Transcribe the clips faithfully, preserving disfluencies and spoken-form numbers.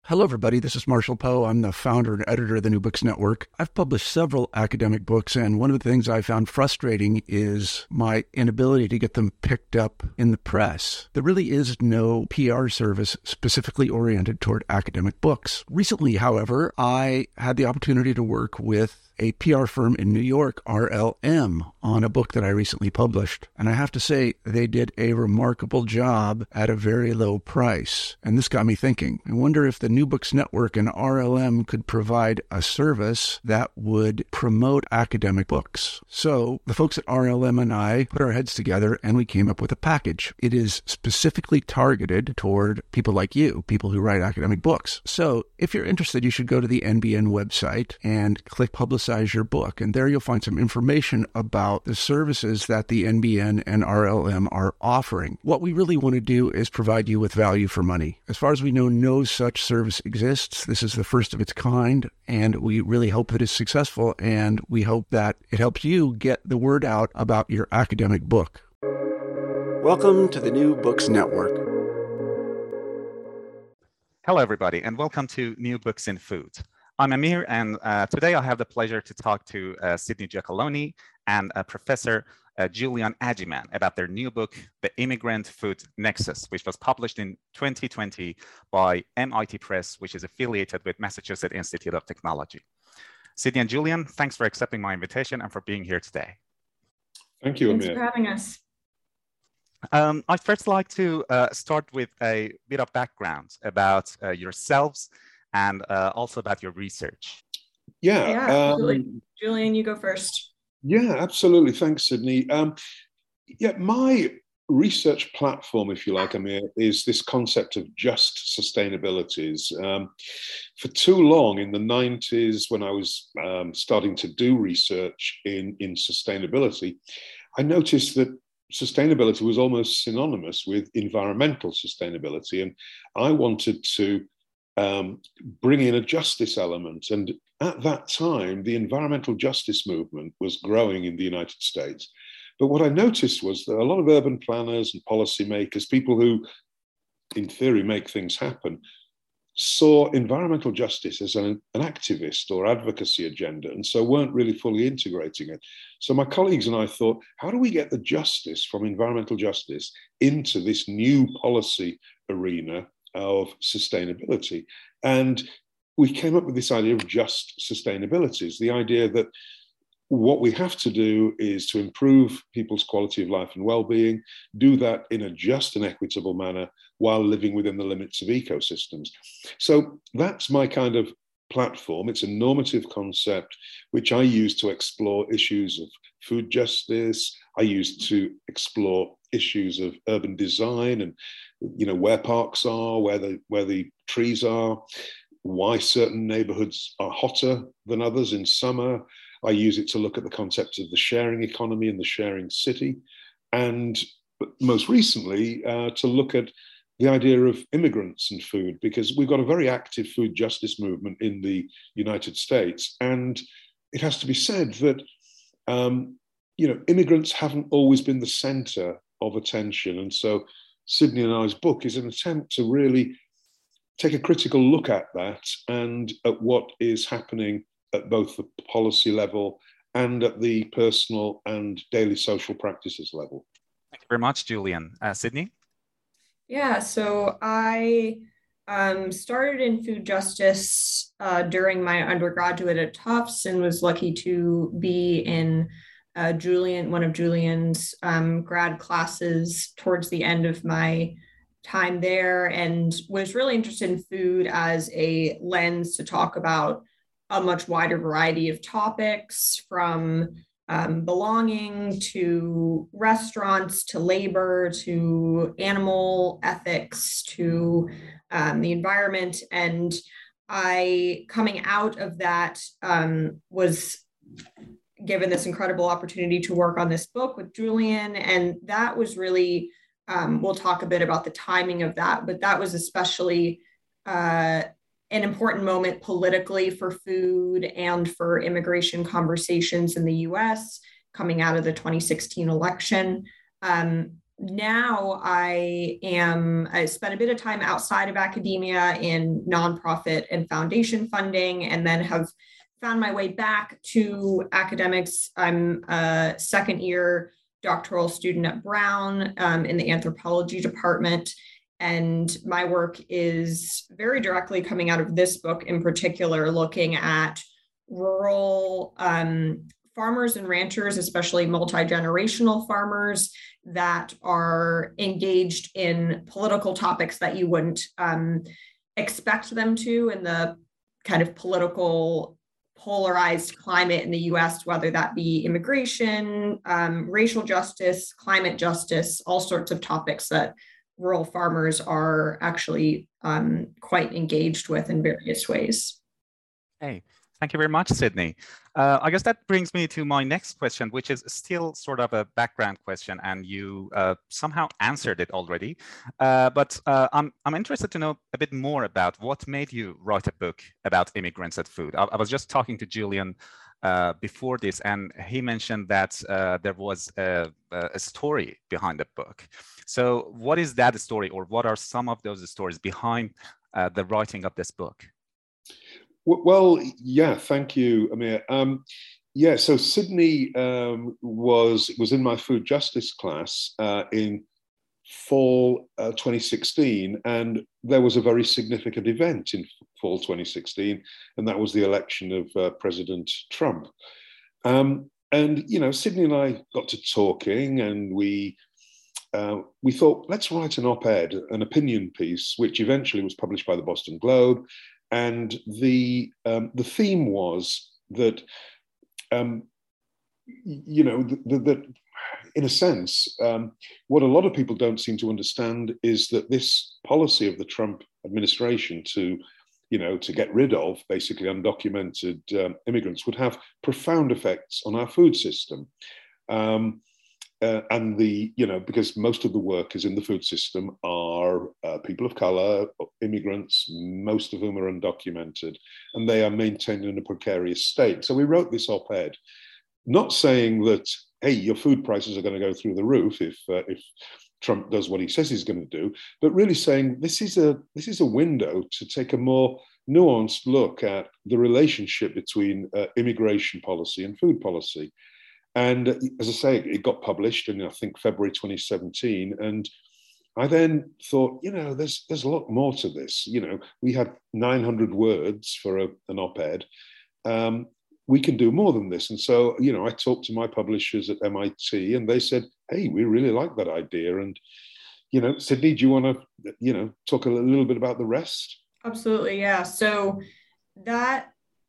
Hello, everybody. This is Marshall Poe. I'm the founder and editor of the New Books Network. I've published several academic books, and one of the things I found frustrating is my inability to get them picked up in the press. There really is no P R service specifically oriented toward academic books. Recently, however, I had the opportunity to work with a P R firm in New York, R L M, on a book that I recently published. And I have to say, they did a remarkable job at a very low price. And this got me thinking. I wonder if the New Books Network and R L M could provide a service that would promote academic books. So the folks at R L M and I put our heads together and we came up with a package. It is specifically targeted toward people like you, people who write academic books. So if you're interested, you should go to the N B N website and click Publicize your book. And there you'll find some information about the services that the N B N and R L M are offering. What we really want to do is provide you with value for money. As far as we know, no such service exists. This is the first of its kind, and we really hope that it's successful, and we hope that it helps you get the word out about your academic book. Welcome to the New Books Network. Hello, everybody, and welcome to New Books in Food. I'm Amir, and uh, today I have the pleasure to talk to uh, Sidney Giacalone and uh, Professor uh, Julian Agyeman about their new book, The Immigrant Food Nexus, which was published in twenty twenty by M I T Press, which is affiliated with Massachusetts Institute of Technology. Sidney and Julian, thanks for accepting my invitation and for being here today. Thank you, Thanks Amir. for having us. Um, I'd first like to uh, start with a bit of background about uh, yourselves and uh, also about your research. Yeah, Yeah, absolutely. Um, Julian, you go first. Yeah, absolutely. Thanks, Sidney. Um, yeah, my research platform, if you like, Amir, is this concept of just sustainabilities. Um, for too long in the nineties, when I was um, starting to do research in, in sustainability, I noticed that sustainability was almost synonymous with environmental sustainability. And I wanted to Um, bring in a justice element. And at that time, the environmental justice movement was growing in the United States. But what I noticed was that a lot of urban planners and policymakers, people who, in theory, make things happen, saw environmental justice as an, an activist or advocacy agenda, and so weren't really fully integrating it. So my colleagues and I thought, how do we get the justice from environmental justice into this new policy arena of sustainability? And we came up with this idea of just sustainabilities, the idea that what we have to do is to improve people's quality of life and well-being, do that in a just and equitable manner while living within the limits of ecosystems. So that's my kind of platform. It's a normative concept which I use to explore issues of food justice. I use to explore issues of urban design and, you know, where parks are, where the where the trees are, why certain neighborhoods are hotter than others in summer. I use it to look at the concept of the sharing economy and the sharing city, and most recently uh, to look at the idea of immigrants and food, because we've got a very active food justice movement in the United States, and it has to be said that um, you know, immigrants haven't always been the center of attention. And so Sidney and I's book is an attempt to really take a critical look at that and at what is happening at both the policy level and at the personal and daily social practices level. Thank you very much, Julian. Uh, Sidney? Yeah, so I um, started in food justice uh, during my undergraduate at Tufts and was lucky to be in Uh, Julian, one of Julian's um, grad classes towards the end of my time there, and was really interested in food as a lens to talk about a much wider variety of topics, from um, belonging to restaurants, to labor, to animal ethics, to um, the environment. And I, coming out of that, um, was given this incredible opportunity to work on this book with Julian. And that was really, um, we'll talk a bit about the timing of that, but that was especially uh, an important moment politically for food and for immigration conversations in the U S coming out of the twenty sixteen election. Um, now I am, I spent a bit of time outside of academia in nonprofit and foundation funding, and then have found my way back to academics. I'm a second year doctoral student at Brown um, in the anthropology department. And my work is very directly coming out of this book in particular, looking at rural um, farmers and ranchers, especially multi-generational farmers that are engaged in political topics that you wouldn't um, expect them to in the kind of political polarized climate in the U S, whether that be immigration, um, racial justice, climate justice, all sorts of topics that rural farmers are actually um, quite engaged with in various ways. Hey, thank you very much, Sydney. Uh, I guess that brings me to my next question, which is still sort of a background question, and you uh, somehow answered it already. Uh, but uh, I'm, I'm interested to know a bit more about what made you write a book about immigrants and food. I, I was just talking to Julian uh, before this, and he mentioned that uh, there was a, a story behind the book. So what is that story, or what are some of those stories behind uh, the writing of this book? Well, yeah, thank you, Amir. Um, yeah, so Sydney um, was was in my food justice class uh, in fall uh, twenty sixteen, and there was a very significant event in fall twenty sixteen, and that was the election of uh, President Trump. Um, and you know, Sydney and I got to talking, and we uh, we thought, let's write an op-ed, an opinion piece, which eventually was published by the Boston Globe. And the um, the theme was that, um, you know, that, that in a sense, um, what a lot of people don't seem to understand is that this policy of the Trump administration to, you know, to get rid of basically undocumented um, immigrants would have profound effects on our food system. Um, Uh, and the, you know, because most of the workers in the food system are uh, people of color, immigrants, most of whom are undocumented, and they are maintained in a precarious state. So we wrote this op-ed, not saying that, hey, your food prices are going to go through the roof if uh, if Trump does what he says he's going to do, but really saying this is a this is a window to take a more nuanced look at the relationship between uh, immigration policy and food policy. And as I say, it got published in, I think, February twenty seventeen. And I then thought, you know, there's there's a lot more to this. You know, we had nine hundred words for a, an op-ed. Um, we can do more than this. And so, you know, I talked to my publishers at M I T, and they said, hey, we really like that idea. And, you know, Sydney, do you want to, you know, talk a little bit about the rest? Absolutely, yeah. So that,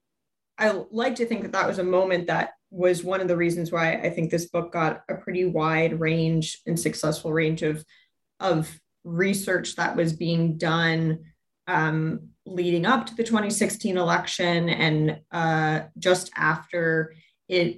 I like to think that that was a moment that was one of the reasons why I think this book got a pretty wide range and successful range of, of research that was being done um, leading up to the twenty sixteen election, and uh, just after it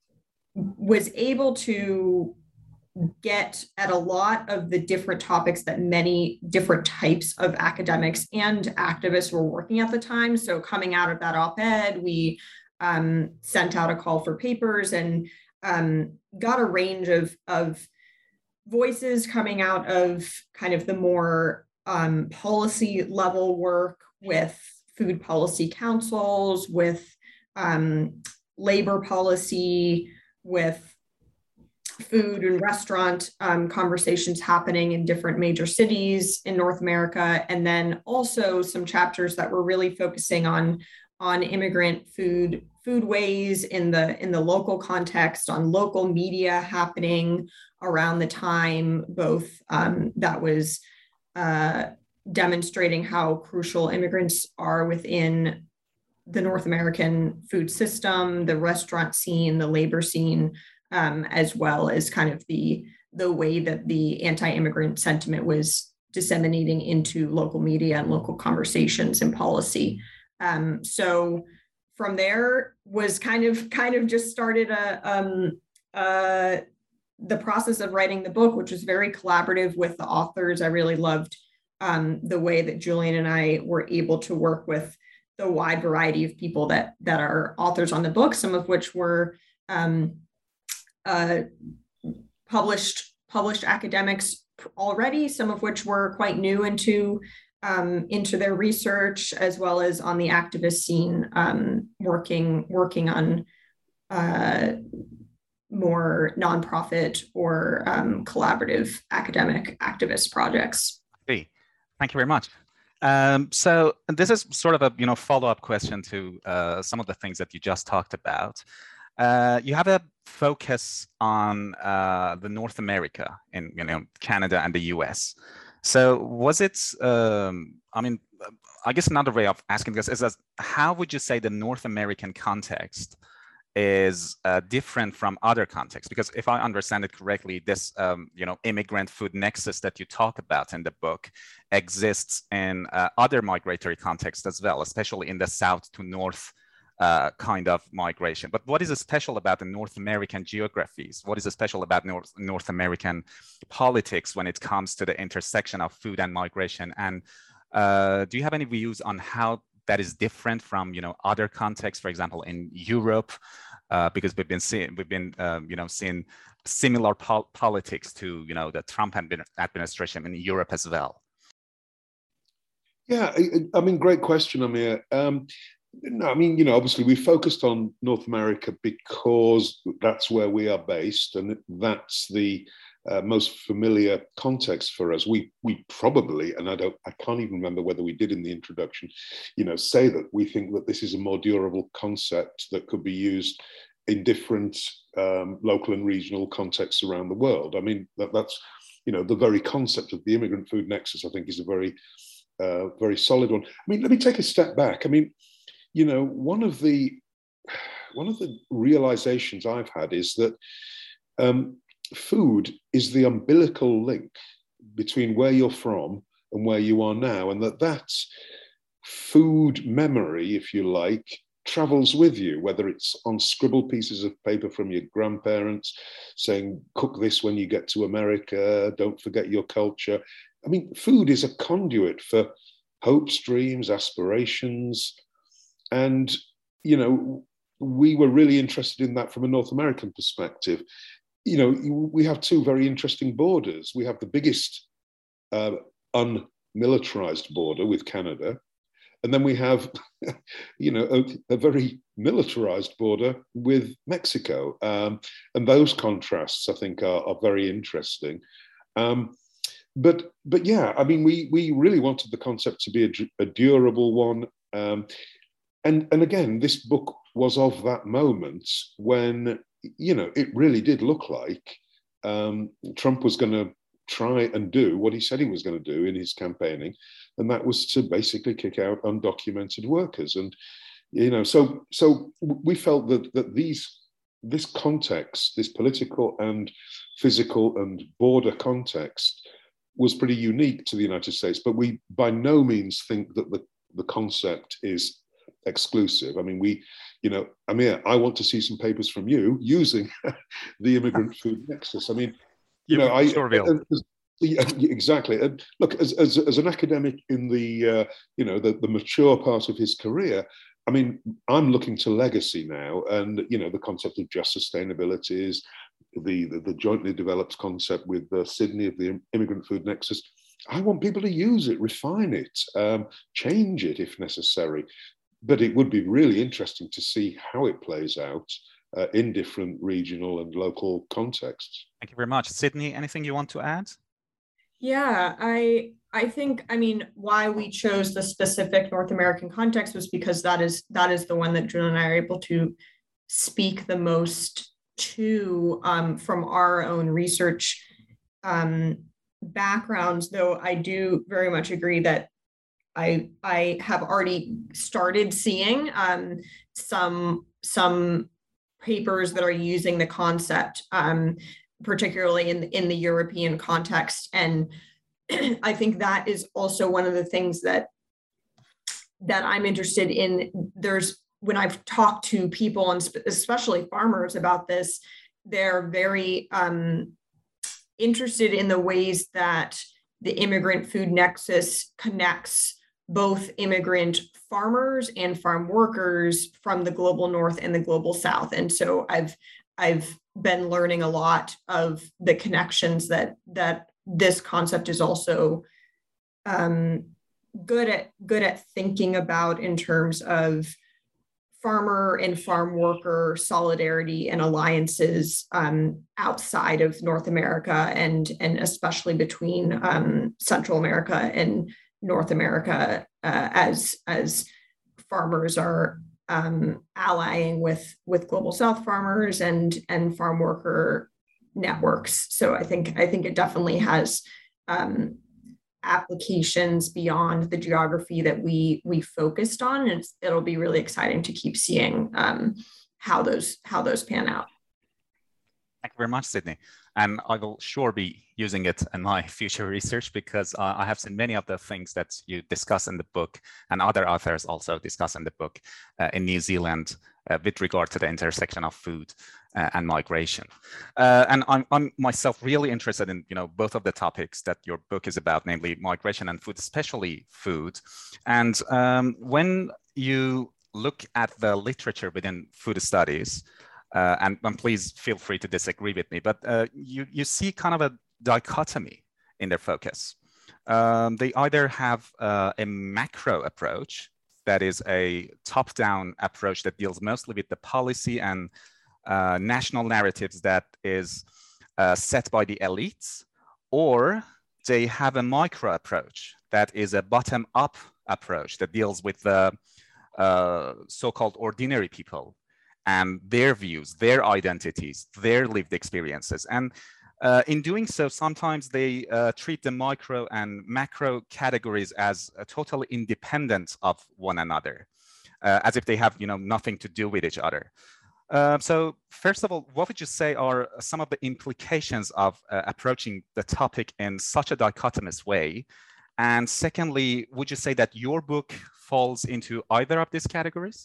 was able to get at a lot of the different topics that many different types of academics and activists were working at the time. So coming out of that op-ed, we um, sent out a call for papers and um, got a range of, of voices coming out of kind of the more um, policy level work with food policy councils, with um, labor policy, with food and restaurant um, conversations happening in different major cities in North America, and then also some chapters that were really focusing on on immigrant food foodways in the in the local context, on local media happening around the time, both um, that was uh, demonstrating how crucial immigrants are within the North American food system, the restaurant scene, the labor scene. Um, as well as kind of the, the way that the anti-immigrant sentiment was disseminating into local media and local conversations and policy. Um, so from there was kind of kind of just started a, um, uh, the process of writing the book, which was very collaborative with the authors. I really loved um, the way that Julian and I were able to work with the wide variety of people that, that are authors on the book, some of which were um, Uh, published published academics already, some of which were quite new into um, into their research, as well as on the activist scene, um, working working on uh, more nonprofit or um, collaborative academic activist projects. Hey, thank you very much. Um, so this is sort of a you know follow-up question to uh, some of the things that you just talked about. Uh, you have a focus on uh, the North America in you know Canada and the U S. So was it? Um, I mean, I guess another way of asking this is that how would you say the North American context is uh, different from other contexts? Because if I understand it correctly, this um, you know immigrant food nexus that you talk about in the book exists in uh, other migratory contexts as well, especially in the south to north uh, kind of migration. But what is special about the North American geographies? What is special about North, North American politics when it comes to the intersection of food and migration? And uh, do you have any views on how that is different from you know other contexts, for example, in Europe, uh, because we've been seeing we've been um, you know seeing similar pol politics to you know the Trump administration in Europe as well. Yeah, I, I mean, great question, Amir. Um, no, I mean, you know, obviously we focused on North America because that's where we are based, and that's the Uh, most familiar context for us. We we probably, and I don't, I can't even remember whether we did in the introduction, you know, say that we think that this is a more durable concept that could be used in different um, local and regional contexts around the world. I mean, that, that's, you know, the very concept of the immigrant food nexus, I think, is a very, uh, very solid one. I mean, let me take a step back. I mean, you know, one of the one of the realizations I've had is that um, food is the umbilical link between where you're from and where you are now, and that that food memory, if you like, travels with you, whether it's on scribbled pieces of paper from your grandparents saying, cook this when you get to America, don't forget your culture. I mean, food is a conduit for hopes, dreams, aspirations. And, you know, we were really interested in that from a North American perspective. You know, we have two very interesting borders. We have the biggest uh, unmilitarized border with Canada, and then we have, you know, a, a very militarized border with Mexico. Um, and those contrasts, I think, are, are very interesting. Um, but, but yeah, I mean, we we really wanted the concept to be a, a durable one. Um, and, and again, this book was of that moment when, you know, it really did look like um, Trump was going to try and do what he said he was going to do in his campaigning, and that was to basically kick out undocumented workers. And, you know, so so we felt that that these this context, this political and physical and border context, was pretty unique to the United States. But we by no means think that the the concept is exclusive. I mean, we, you know, Amir, I want to see some papers from you using the immigrant food nexus. I mean, you, you know, I, I, I exactly. And look, as, as as an academic in the uh, you know the, the mature part of his career, I mean, I'm looking to legacy now, and you know, the concept of just sustainability is the the, the jointly developed concept with uh, Sydney of the immigrant food nexus. I want people to use it, refine it, um, change it if necessary. But it would be really interesting to see how it plays out uh, in different regional and local contexts. Thank you very much. Sydney, anything you want to add? Yeah, I I think, I mean, why we chose the specific North American context was because that is that is the one that Julian and I are able to speak the most to um, from our own research um, backgrounds, though I do very much agree that I I have already started seeing um, some some papers that are using the concept, um, particularly in in the European context, and I think that is also one of the things that that I'm interested in. There's when I've talked to people, and especially farmers, about this, they're very um, interested in the ways that the immigrant food nexus connects both immigrant farmers and farm workers from the global north and the global south. And so I've I've been learning a lot of the connections that that this concept is also um, good at good at thinking about in terms of farmer and farm worker solidarity and alliances um, outside of North America, and and especially between um, Central America and North America, uh, as as farmers are um, allying with with Global South farmers and and farm worker networks. So I think I think it definitely has um, applications beyond the geography that we we focused on, and it's, it'll be really exciting to keep seeing um, how those how those pan out. Thank you very much, Sydney. And I will sure be using it in my future research, because uh, I have seen many of the things that you discuss in the book, and other authors also discuss in the book uh, in New Zealand uh, with regard to the intersection of food uh, and migration. Uh, and I'm, I'm myself really interested in, you know, both of the topics that your book is about, namely migration and food, especially food. And um, when you look at the literature within food studies, Uh, and, and please feel free to disagree with me, but uh, you, you see kind of a dichotomy in their focus. Um, they either have uh, a macro approach, that is a top-down approach that deals mostly with the policy and uh, national narratives that is uh, set by the elites, or they have a micro approach that is a bottom-up approach that deals with the uh, so-called ordinary people and their views, their identities, their lived experiences. And uh, in doing so, sometimes they uh, treat the micro and macro categories as uh, totally independent of one another, uh, as if they have, you know, nothing to do with each other. Uh, so first of all, what would you say are some of the implications of uh, approaching the topic in such a dichotomous way? And secondly, would you say that your book falls into either of these categories?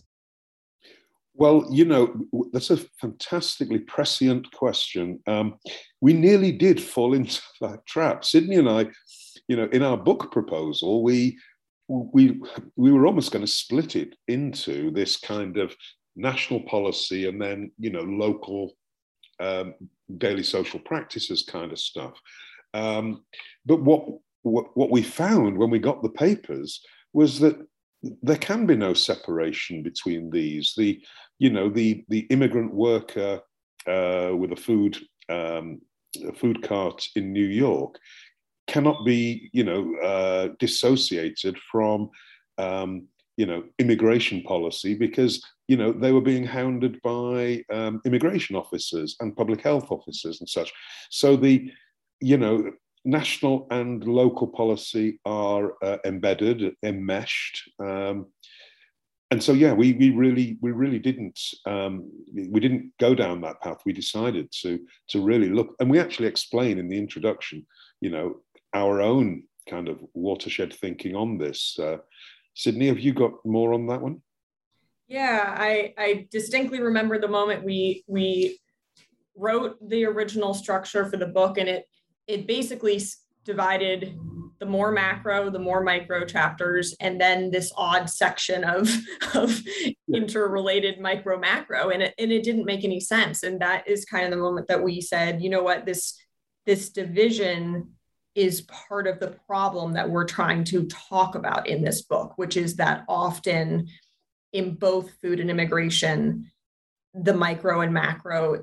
Well, you know, that's a fantastically prescient question. Um, we nearly did fall into that trap. Sydney and I, you know, in our book proposal, we we we were almost going to split it into this kind of national policy and then, you know, local um, daily social practices kind of stuff. Um, but what, what what we found when we got the papers was that there can be no separation between these. The you know the the immigrant worker uh, with a food um, a food cart in New York cannot be you know uh, dissociated from um, you know immigration policy, because you know they were being hounded by um, immigration officers and public health officers and such. So the you know national and local policy are uh, embedded, enmeshed. Um, and so, yeah, we we really we really didn't um, we didn't go down that path. We decided to to really look, and we actually explain in the introduction, you know, our own kind of watershed thinking on this. Uh, Sydney, have you got more on that one? Yeah, I I distinctly remember the moment we we wrote the original structure for the book, and it it basically divided the more macro, the more micro chapters, and then this odd section of, of yeah. interrelated micro macro. And it, and it didn't make any sense. And that is kind of the moment that we said, you know what, this, this division is part of the problem that we're trying to talk about in this book, which is that often in both food and immigration, the micro and macro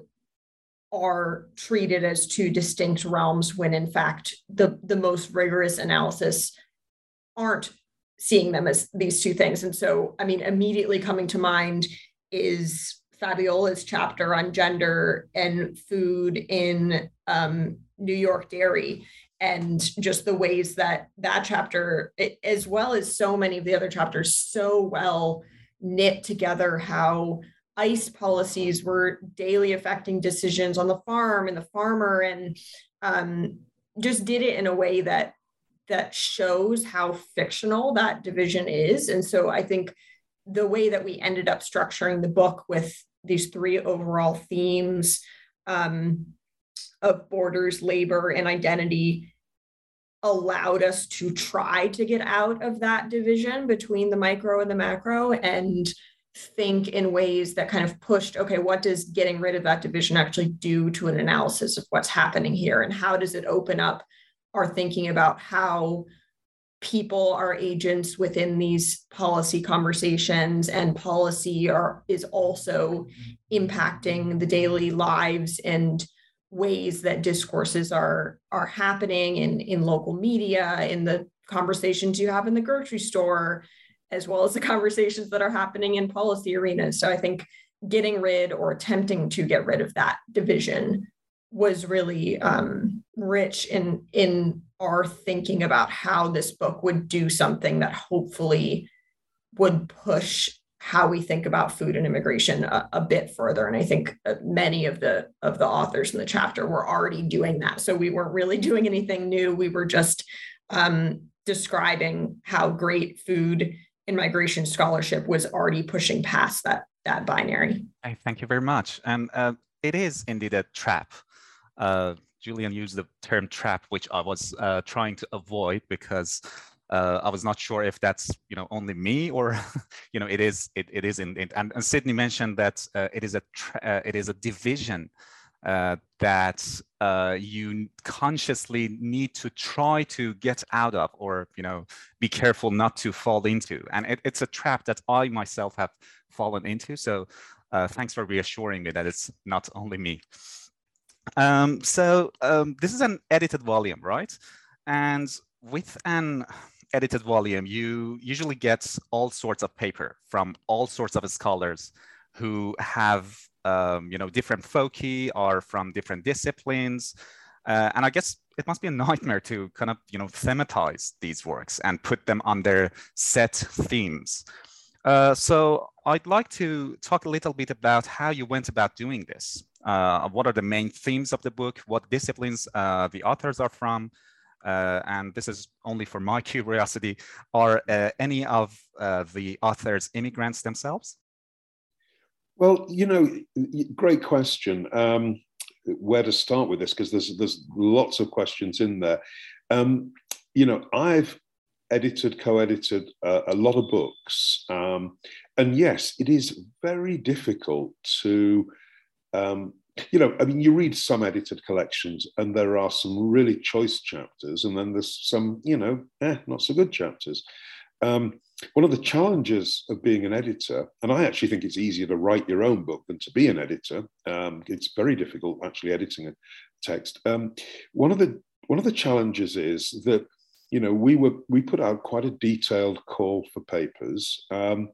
are treated as two distinct realms, when in fact the, the most rigorous analysis aren't seeing them as these two things. And so, I mean, immediately coming to mind is Fabiola's chapter on gender and food in um, New York Dairy, and just the ways that that chapter, it, as well as so many of the other chapters, so well knit together how ICE policies were daily affecting decisions on the farm and the farmer, and um, just did it in a way that that shows how fictional that division is. And so I think the way that we ended up structuring the book with these three overall themes um, of borders, labor, and identity allowed us to try to get out of that division between the micro and the macro, and think in ways that kind of pushed, okay, what does getting rid of that division actually do to an analysis of what's happening here? And how does it open up our thinking about how people are agents within these policy conversations, and policy are, is also impacting the daily lives and ways that discourses are, are happening in, in local media, in the conversations you have in the grocery store, as well as the conversations that are happening in policy arenas. So I think getting rid or attempting to get rid of that division was really um, rich in, in our thinking about how this book would do something that hopefully would push how we think about food and immigration a, a bit further. And I think many of the of the authors in the chapter were already doing that. So we weren't really doing anything new. We were just um, describing how great food and migration scholarship was already pushing past that, that binary. Hey, thank you very much. And uh, it is indeed a trap. Uh, Julian used the term trap, which I was uh, trying to avoid because uh, I was not sure if that's, you know, only me or, you know, it is, it, it is in, it, and, and Sydney mentioned that uh, it is a, uh, it is a division uh, that uh, you consciously need to try to get out of, or, you know, be careful not to fall into. And it, it's a trap that I myself have fallen into. So uh, thanks for reassuring me that it's not only me. Um, so um, this is an edited volume, right? And with an edited volume, you usually get all sorts of paper from all sorts of scholars who have, um, you know, different foci, or from different disciplines. Uh, and I guess it must be a nightmare to kind of, you know, thematize these works and put them on their set themes. Uh, so I'd like to talk a little bit about how you went about doing this. Uh, what are the main themes of the book? What disciplines uh, the authors are from? Uh, and this is only for my curiosity. Are uh, any of uh, the authors immigrants themselves? Well, you know, great question. Um, where to start with this? Because there's there's lots of questions in there. Um, you know, I've edited, co-edited uh, a lot of books. Um, and yes, it is very difficult to, um, you know, I mean, you read some edited collections and there are some really choice chapters, and then there's some, you know, eh, not so good chapters. Um, one of the challenges of being an editor, and I actually think it's easier to write your own book than to be an editor. Um, it's very difficult actually editing a text. Um, one of the one of the challenges is that, you know, we were we put out quite a detailed call for papers, um,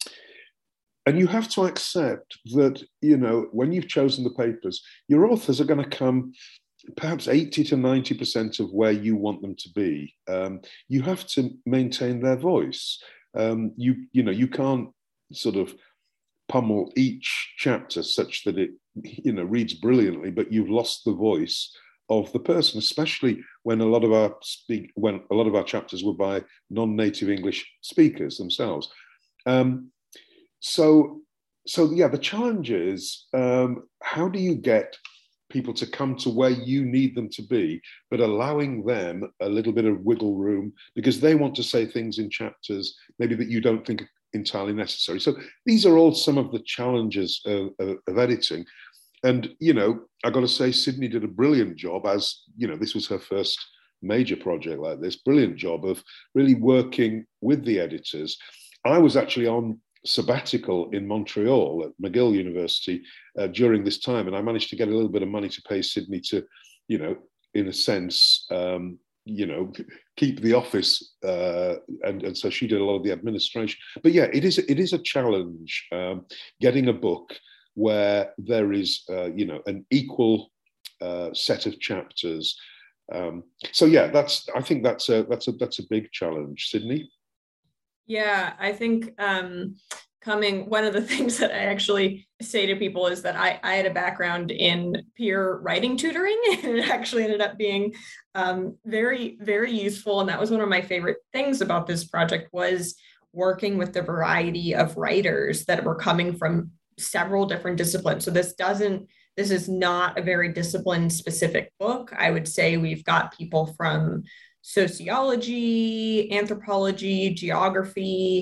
and you have to accept that, you know, when you've chosen the papers, your authors are going to come perhaps eighty to ninety percent of where you want them to be. Um, you have to maintain their voice. Um, you you know you can't sort of pummel each chapter such that it, you know, reads brilliantly, but you've lost the voice of the person, especially when a lot of our speak when a lot of our chapters were by non-native English speakers themselves. Um, so, so yeah, the challenge is, um, how do you get people to come to where you need them to be, but allowing them a little bit of wiggle room because they want to say things in chapters maybe that you don't think are entirely necessary. So these are all some of the challenges of, of, of editing. And, you know, I got to say, Sydney did a brilliant job, as, you know, this was her first major project like this, brilliant job of really working with the editors. I was actually on sabbatical in Montreal at McGill University uh, during this time, and I managed to get a little bit of money to pay Sydney to, you know, in a sense, um, you know, keep the office, uh, and, and so she did a lot of the administration. But yeah, it is it is a challenge um, getting a book where there is, uh, you know, an equal uh, set of chapters. Um, so yeah, that's I think that's a that's a that's a big challenge. Sydney. Yeah, I think um, coming, one of the things that I actually say to people is that I, I had a background in peer writing tutoring, and it actually ended up being um, very, very useful. And that was one of my favorite things about this project, was working with the variety of writers that were coming from several different disciplines. So this doesn't, this is not a very discipline specific book. I would say we've got people from sociology, anthropology, geography,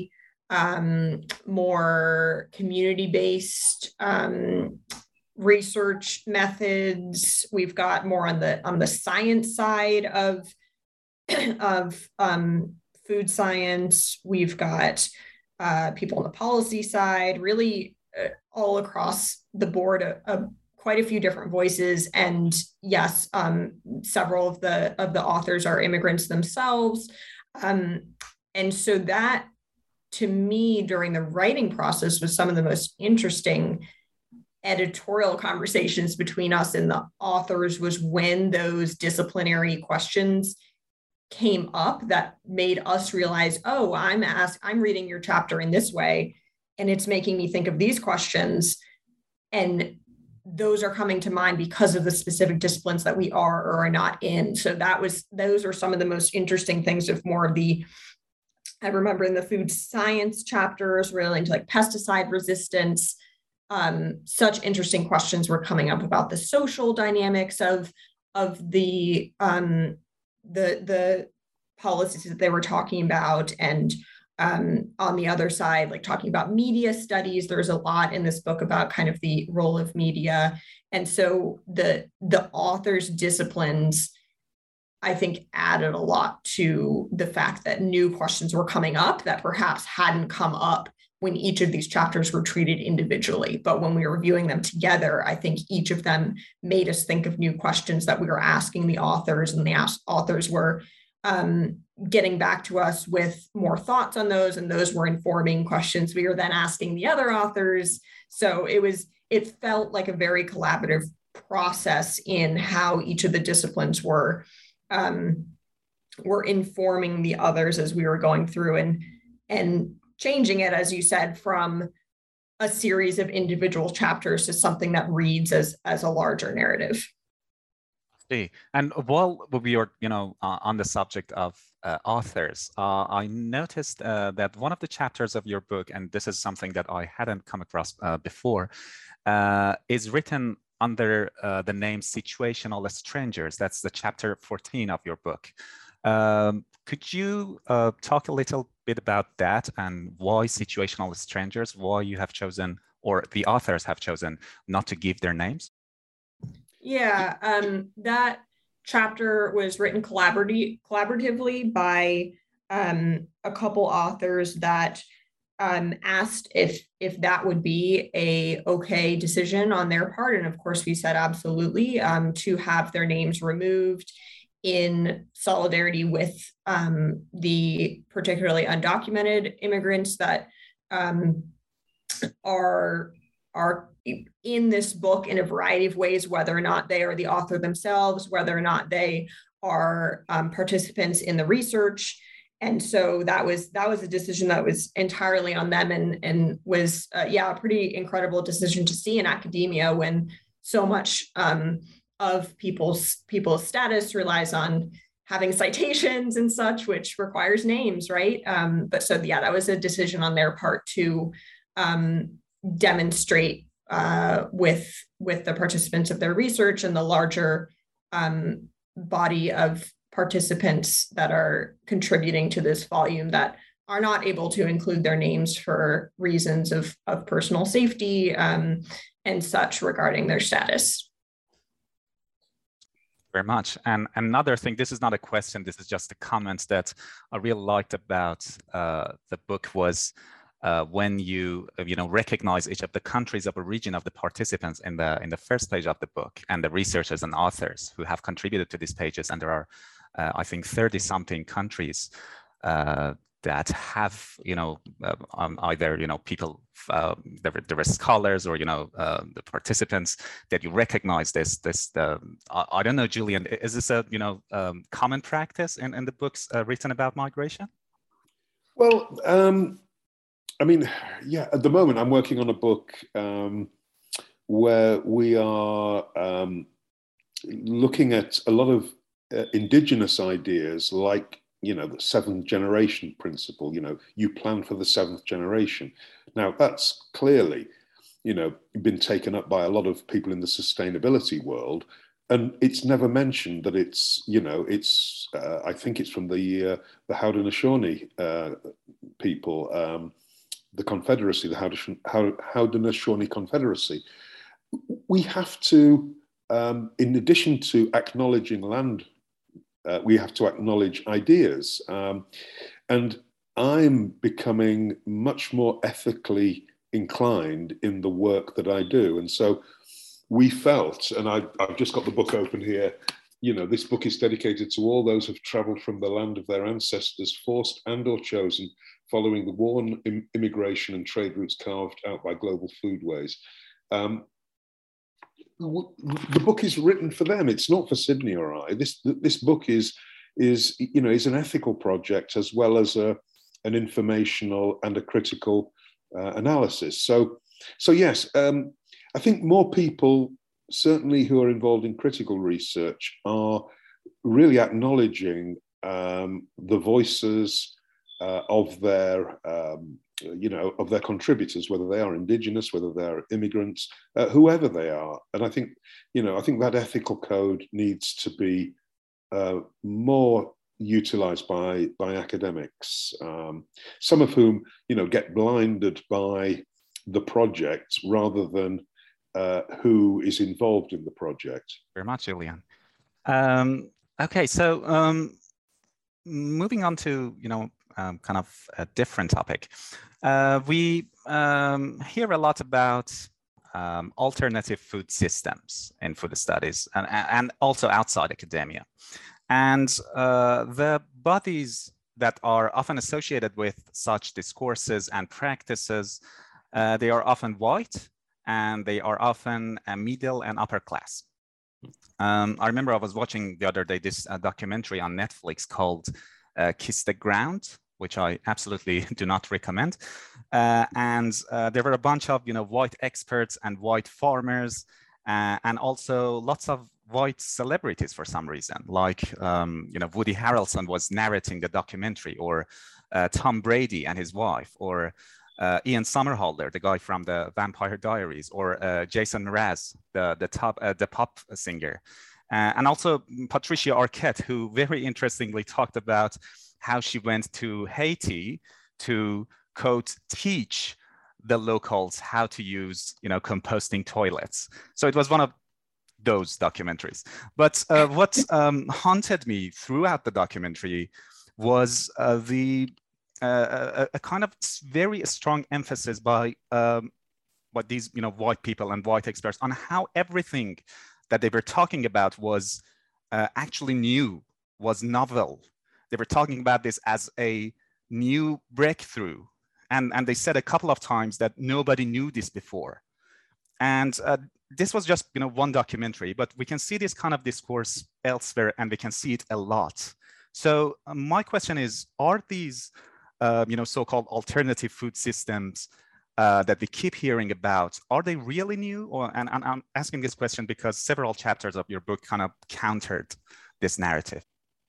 um, more community-based um, research methods. We've got more on the on the science side of of um, food science. We've got uh, people on the policy side, really uh, all across the board, uh, uh, quite a few different voices. And yes, um, several of the of the authors are immigrants themselves. Um, and so that, to me, during the writing process, was some of the most interesting editorial conversations between us and the authors, was when those disciplinary questions came up that made us realize, oh, I'm asked, I'm reading your chapter in this way, and it's making me think of these questions. And those are coming to mind because of the specific disciplines that we are or are not in. So that was, those are some of the most interesting things of more of the, I remember in the food science chapters, really into like pesticide resistance, um, such interesting questions were coming up about the social dynamics of, of the, um, the the policies that they were talking about. And um, on the other side, like talking about media studies, there's a lot in this book about kind of the role of media. And so the the author's disciplines, I think, added a lot to the fact that new questions were coming up that perhaps hadn't come up when each of these chapters were treated individually. But when we were reviewing them together, I think each of them made us think of new questions that we were asking the authors, and the authors were um, getting back to us with more thoughts on those, and those were informing questions we were then asking the other authors. So it was, it felt like a very collaborative process in how each of the disciplines were, um, were informing the others as we were going through, and, and changing it, as you said, from a series of individual chapters to something that reads as, as a larger narrative. See, and while we are, you know, uh, on the subject of uh, authors, uh, I noticed uh, that one of the chapters of your book, and this is something that I hadn't come across uh, before, uh, is written under uh, the name Situational Strangers. That's the chapter fourteen of your book. Um, could you uh, talk a little bit about that, and why situational strangers, why you have chosen, or the authors have chosen, not to give their names? Yeah, um, that chapter was written collaboratively, collaboratively by um, a couple authors that um, asked if if that would be a okay decision on their part. And of course, we said absolutely, um, to have their names removed in solidarity with um, the particularly undocumented immigrants that um, are, are in this book in a variety of ways, whether or not they are the author themselves, whether or not they are um, participants in the research. And so that was that was a decision that was entirely on them, and, and was, uh, yeah, a pretty incredible decision to see in academia, when so much um, of people's people's status relies on having citations and such, which requires names, right? Um, but so, yeah, that was a decision on their part to um, demonstrate uh, with, with the participants of their research and the larger um, body of participants that are contributing to this volume, that are not able to include their names for reasons of, of personal safety um, and such regarding their status. Very much. And another thing, this is not a question, this is just a comment that I really liked about uh, the book, was uh, when you you know recognize each of the countries of origin of the participants in the in the first page of the book, and the researchers and authors who have contributed to these pages. And there are uh, I think thirty something countries uh, that have, you know, uh, um, either, you know, people, uh, there, there were scholars, or, you know, uh, the participants that you recognize this, this, the, I, I don't know, Julian, is this a, you know, um, common practice in, in the books uh, written about migration? Well, um, I mean, yeah, at the moment I'm working on a book um, where we are um, looking at a lot of uh, indigenous ideas, like, you know, the seventh generation principle. You know, you plan for the seventh generation. Now, that's clearly, you know, been taken up by a lot of people in the sustainability world, and it's never mentioned that it's, you know, it's, uh, I think it's from the uh, the Haudenosaunee uh, people, um, the Confederacy, the Haudenosaunee Confederacy, we have to, um, in addition to acknowledging land, uh, we have to acknowledge ideas. Um, and I'm becoming much more ethically inclined in the work that I do. And so we felt, and I, I've just got the book open here, you know, this book is dedicated to all those who've traveled from the land of their ancestors, forced and or chosen, following the worn im- immigration and trade routes carved out by global foodways. Um, the book is written for them. It's not for Sydney or I. This this book is is you know is an ethical project as well as a an informational and a critical uh, analysis. So so yes, um, I think more people, certainly who are involved in critical research, are really acknowledging um, the voices uh, of their um, you know, of their contributors, whether they are indigenous, whether they're immigrants, uh, whoever they are. And I think, you know, I think that ethical code needs to be uh, more utilized by, by academics, um, some of whom, you know, get blinded by the project rather than uh, who is involved in the project. Very much, Julian. Um, okay, so um, moving on to, you know, um, kind of a different topic. Uh, we um, hear a lot about um, alternative food systems in food studies and, and also outside academia. And uh, the bodies that are often associated with such discourses and practices, uh, they are often white and they are often a middle and upper class. Um, I remember I was watching the other day this uh, documentary on Netflix called uh, Kiss the Ground, which I absolutely do not recommend. Uh, and uh, there were a bunch of, you know, white experts and white farmers, uh, and also lots of white celebrities for some reason, like, um, you know, Woody Harrelson was narrating the documentary, or uh, Tom Brady and his wife, or uh, Ian Somerhalder, the guy from the Vampire Diaries, or uh, Jason Mraz, the, the, top, uh, the pop singer. Uh, and also Patricia Arquette, who very interestingly talked about how she went to Haiti to, quote, teach the locals how to use, you know, composting toilets. So it was one of those documentaries. But uh, what um, haunted me throughout the documentary was uh, the uh, a, a kind of very strong emphasis by um, by these, you know, white people and white experts on how everything that they were talking about was uh, actually new, was novel. They were talking about this as a new breakthrough. And, and they said a couple of times that nobody knew this before. And uh, this was just, you know, one documentary, but we can see this kind of discourse elsewhere, and we can see it a lot. So uh, my question is, are these, uh, you know, so-called alternative food systems uh, that we keep hearing about, are they really new? Or, and, and I'm asking this question because several chapters of your book kind of countered this narrative.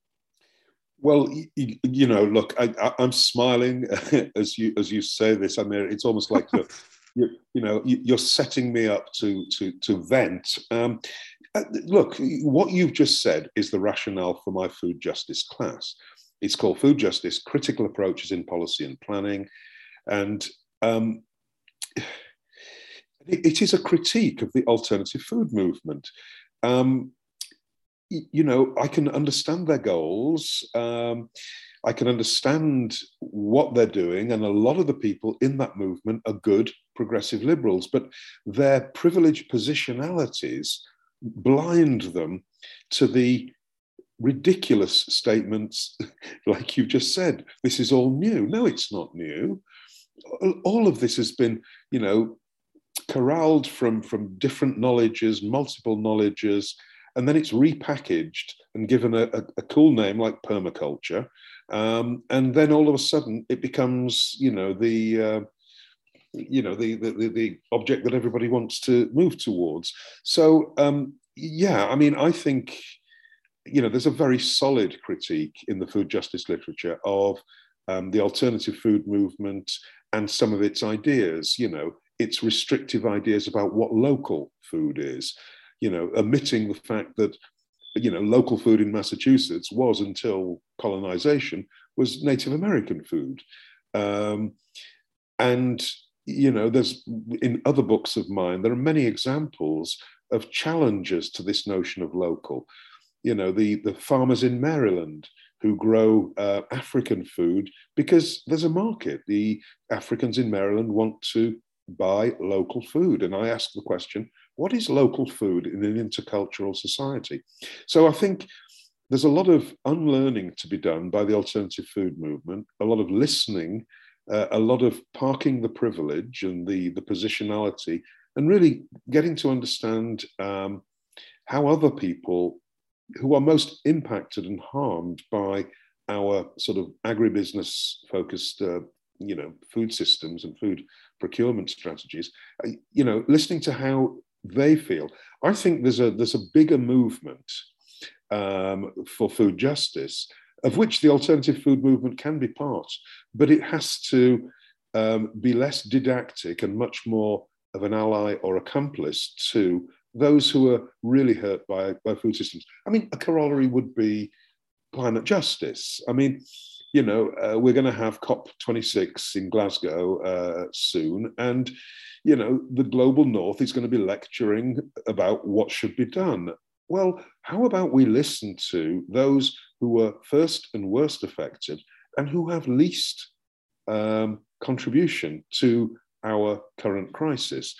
Well, you, you know, look, I, I, I'm smiling as you as you say this. I mean, it's almost like you're, you, you know, you're setting me up to to to vent. Um, look, what you've just said is the rationale for my food justice class. It's called Food Justice: Critical Approaches in Policy and Planning, and um, it, it is a critique of the alternative food movement. Um, You know, I can understand their goals. Um, I can understand what they're doing. And a lot of the people in that movement are good progressive liberals, but their privileged positionalities blind them to the ridiculous statements like you just said. This is all new. No, it's not new. All of this has been, you know, corralled from, from different knowledges, multiple knowledges, and then it's repackaged and given a, a, a cool name like permaculture. Um, and then all of a sudden it becomes, you know, the, uh, you know, the, the, the object that everybody wants to move towards. So, um, yeah, I mean, I think, you know, there's a very solid critique in the food justice literature of um, the alternative food movement and some of its ideas, you know, its restrictive ideas about what local food is, you know, omitting the fact that, you know, local food in Massachusetts was, until colonization, was Native American food. Um, And, you know, there's in other books of mine, there are many examples of challenges to this notion of local. You know, the, the farmers in Maryland who grow uh, African food because there's a market. The Africans in Maryland want to buy local food. And I ask the question, what is local food in an intercultural society? So I think there's a lot of unlearning to be done by the alternative food movement, a lot of listening, uh, a lot of parking the privilege and the, the positionality, and really getting to understand um, how other people who are most impacted and harmed by our sort of agribusiness focused, uh, you know, food systems and food procurement strategies, uh, you know, listening to how they feel. I think there's a there's a bigger movement um, for food justice, of which the alternative food movement can be part, but it has to um, be less didactic and much more of an ally or accomplice to those who are really hurt by, by food systems. I mean, a corollary would be climate justice. I mean, you know, uh, we're going to have COP twenty-six in Glasgow uh, soon. And, you know, the global north is going to be lecturing about what should be done. Well, how about we listen to those who were first and worst affected and who have least um, contribution to our current crisis?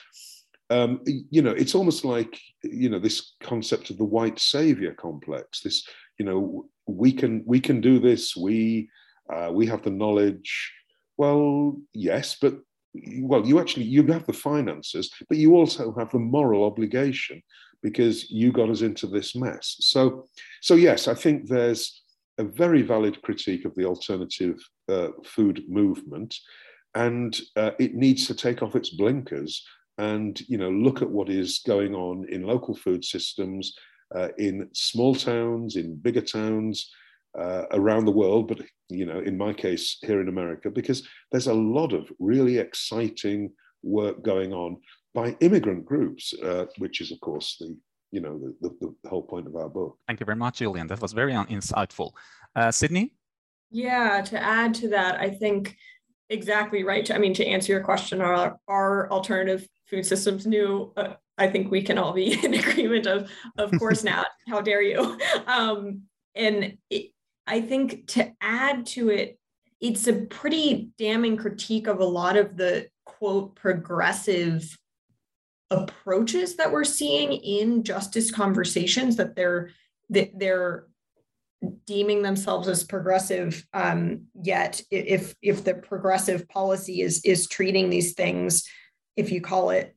Um, you know, it's almost like, you know, this concept of the white savior complex, this, you know, we can we can do this, we uh, we have the knowledge. Well, yes, but, well, you actually, you have the finances, but you also have the moral obligation because you got us into this mess. So, so yes, I think there's a very valid critique of the alternative uh, food movement, and uh, it needs to take off its blinkers and, you know, look at what is going on in local food systems, uh, in small towns, in bigger towns, uh, around the world, but, you know, in my case, here in America, because there's a lot of really exciting work going on by immigrant groups, uh, which is, of course, the, you know, the, the, the whole point of our book. Thank you very much, Julian. That was very insightful. Uh, Sydney? Yeah, to add to that, I think exactly right. I mean, to answer your question, are, are alternative food systems new? Uh, I think we can all be in agreement of, of course not. How dare you? Um, and it, I think to add to it, it's a pretty damning critique of a lot of the, quote, progressive approaches that we're seeing in justice conversations, that they're that they're deeming themselves as progressive, um, yet if if the progressive policy is is treating these things, if you call it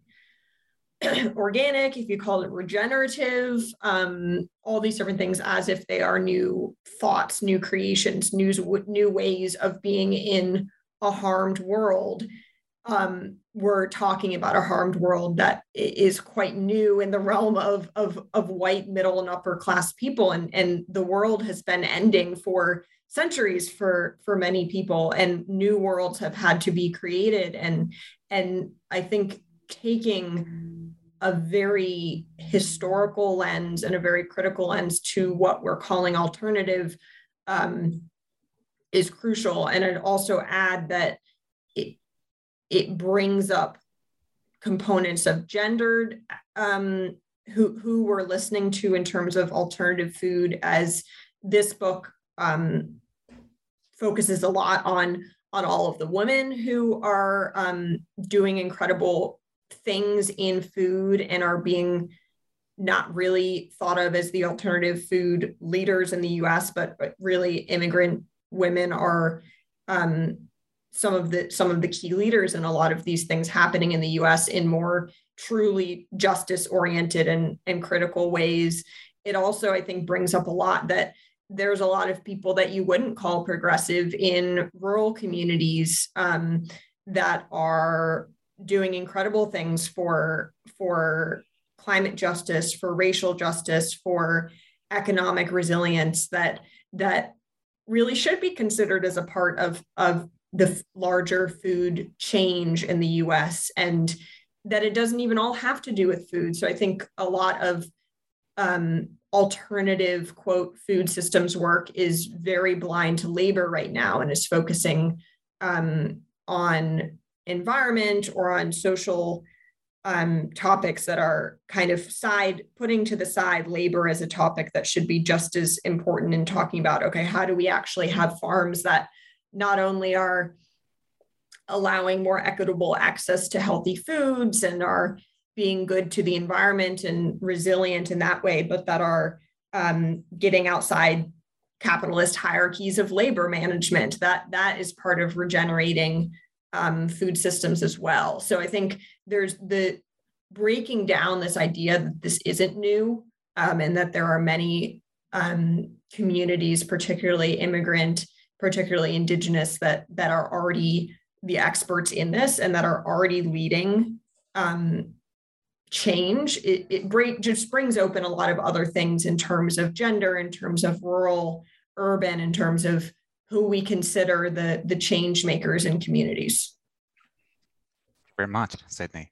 organic, if you call it regenerative, um, all these different things, as if they are new thoughts, new creations, new, new ways of being in a harmed world. Um, we're talking about a harmed world that is quite new in the realm of, of, of white, middle, and upper class people. And, and the world has been ending for centuries for, for many people, and new worlds have had to be created. And, and I think taking a very historical lens and a very critical lens to what we're calling alternative um, is crucial. And I'd also add that it, it brings up components of gendered, um, who, who we're listening to in terms of alternative food, as this book um, focuses a lot on, on all of the women who are um, doing incredible things in food and are being not really thought of as the alternative food leaders in the U S, but, but really immigrant women are um, some of the some of the key leaders in a lot of these things happening in the U S in more truly justice-oriented and, and critical ways. It also, I think, brings up a lot that there's a lot of people that you wouldn't call progressive in rural communities um, that are doing incredible things for, for climate justice, for racial justice, for economic resilience, that, that really should be considered as a part of, of the larger food change in the U S, and that it doesn't even all have to do with food. So I think a lot of um, alternative, quote, food systems work is very blind to labor right now, and is focusing um, on environment or on social um, topics that are kind of side, putting to the side labor as a topic that should be just as important in talking about, okay, how do we actually have farms that not only are allowing more equitable access to healthy foods and are being good to the environment and resilient in that way, but that are um, getting outside capitalist hierarchies of labor management. That that is part of regenerating um, food systems as well. So I think there's the breaking down this idea that this isn't new um, and that there are many um, communities, particularly immigrant, particularly indigenous, that that are already the experts in this and that are already leading um, change. It, it break, just brings open a lot of other things in terms of gender, in terms of rural, urban, in terms of who we consider the, the change makers in communities. Thank you very much, Sydney.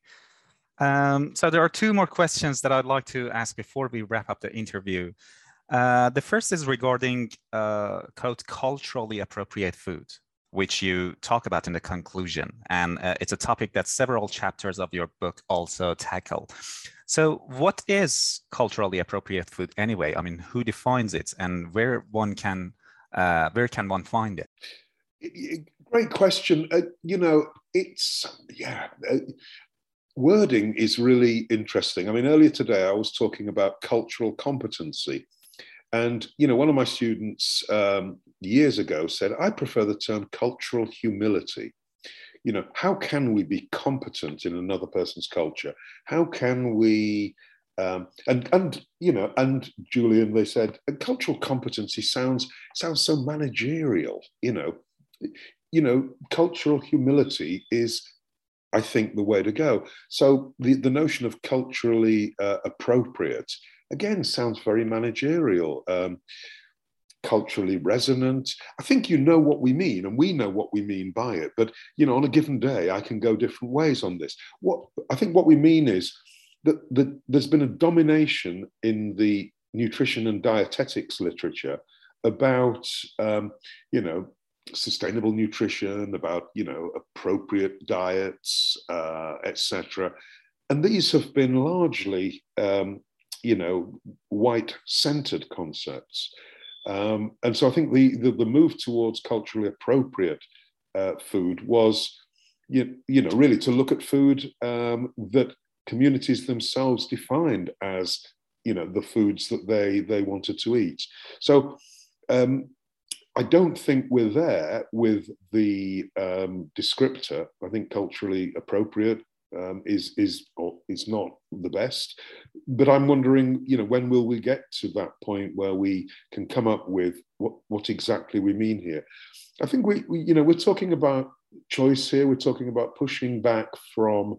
Um, so there are two more questions that I'd like to ask before we wrap up the interview. Uh, the first is regarding uh, quote, culturally appropriate food, which you talk about in the conclusion. And uh, it's a topic that several chapters of your book also tackle. So what is culturally appropriate food anyway? I mean, who defines it and where one can, uh, where can one find it? Great question. Uh, you know, it's, yeah, uh, wording is really interesting. I mean, earlier today, I was talking about cultural competency. And, you know, one of my students um, years ago said, I prefer the term cultural humility. You know, how can we be competent in another person's culture? How can we, um, and, and, you know, and Julian, they said, cultural competency sounds, sounds so managerial, you know, you know, cultural humility is, I think, the way to go. So the, the notion of culturally uh, appropriate, again, sounds very managerial, um, culturally resonant. I think you know what we mean, and we know what we mean by it. But, you know, on a given day, I can go different ways on this. What I think what we mean is that, that there's been a domination in the nutrition and dietetics literature about, um, you know, sustainable nutrition, about, you know, appropriate diets, uh, et cetera. And these have been largely, um, you know, white-centered concepts. Um, and so I think the, the, the move towards culturally appropriate uh, food was, you, you know, really to look at food um, that communities themselves defined as, you know, the foods that they, they wanted to eat. So um, I don't think we're there with the um, descriptor. I think culturally appropriate Um, is is is not the best, but I'm wondering, you know, when will we get to that point where we can come up with what what exactly we mean here? I think we, we you know, we're talking about choice here. We're talking about pushing back from,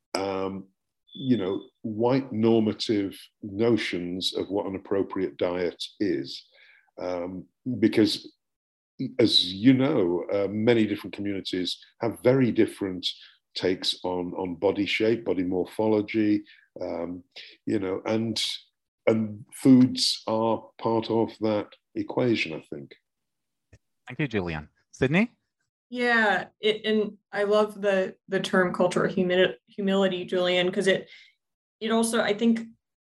um, you know, white normative notions of what an appropriate diet is, um, because, as you know, uh, many different communities have very different takes on on body shape, body morphology, um, you know, and and foods are part of that equation, I think. Thank you, Julian. Sydney? Yeah, it, and I love the the term cultural humility, humility, Julian, because it it also, I think,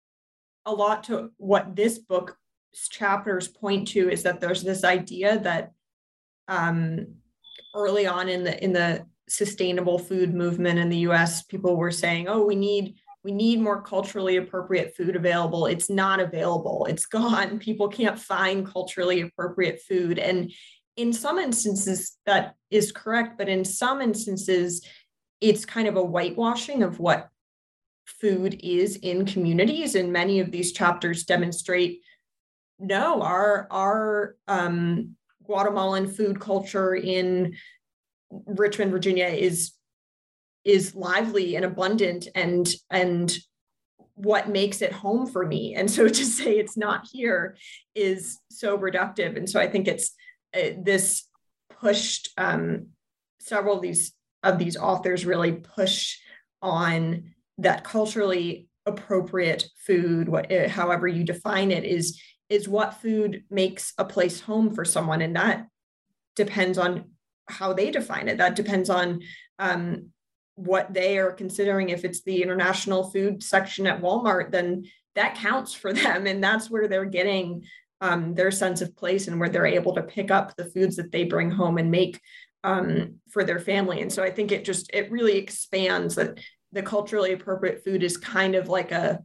a lot to what this book's chapters point to is that there's this idea that um, early on in the in the sustainable food movement in the U S, people were saying, oh, we need we need more culturally appropriate food available. It's not available. It's gone. People can't find culturally appropriate food. And in some instances, that is correct. But in some instances, it's kind of a whitewashing of what food is in communities. And many of these chapters demonstrate, no, our, our um, Guatemalan food culture in Richmond, Virginia is is lively and abundant and and what makes it home for me. And so to say it's not here is so reductive. And so I think it's uh, this pushed um, several of these of these authors really push on that culturally appropriate food, what, uh, however you define it, is is what food makes a place home for someone, and that depends on how they define it. That depends on um, what they are considering. If it's the international food section at Walmart, then that counts for them. And that's where they're getting um, their sense of place and where they're able to pick up the foods that they bring home and make um, for their family. And so I think it just, it really expands that the culturally appropriate food is kind of like a,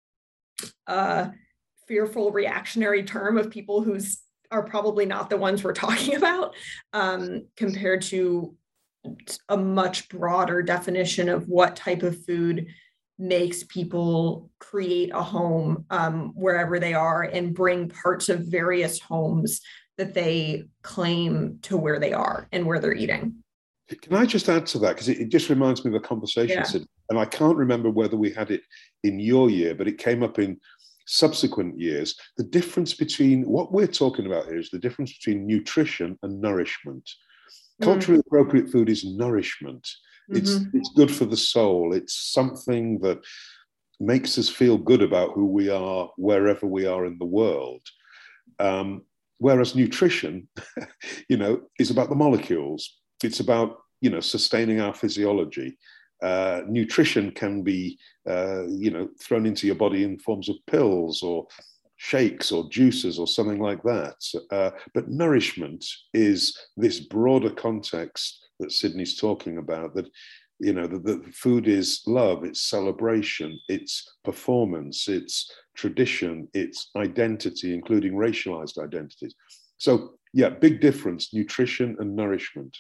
a fearful reactionary term of people who's are probably not the ones we're talking about, um, compared to a much broader definition of what type of food makes people create a home um, wherever they are and bring parts of various homes that they claim to where they are and where they're eating. Can I just add to that? Because it, it just reminds me of a conversation, Yeah. Sid, and I can't remember whether we had it in your year, but it came up in subsequent years. The difference between what we're talking about here is the difference between nutrition and nourishment. Mm. Culturally appropriate food is nourishment. It's, mm-hmm. it's good for the soul. It's something that makes us feel good about who we are wherever we are in the world. Um, whereas nutrition, you know, is about the molecules. It's about, you know, sustaining our physiology. Uh, nutrition can be, uh, you know, thrown into your body in forms of pills or shakes or juices or something like that. Uh, but nourishment is this broader context that Sydney's talking about, that, you know, that the food is love, it's celebration, it's performance, it's tradition, it's identity, including racialized identities. So, yeah, big difference, nutrition and nourishment.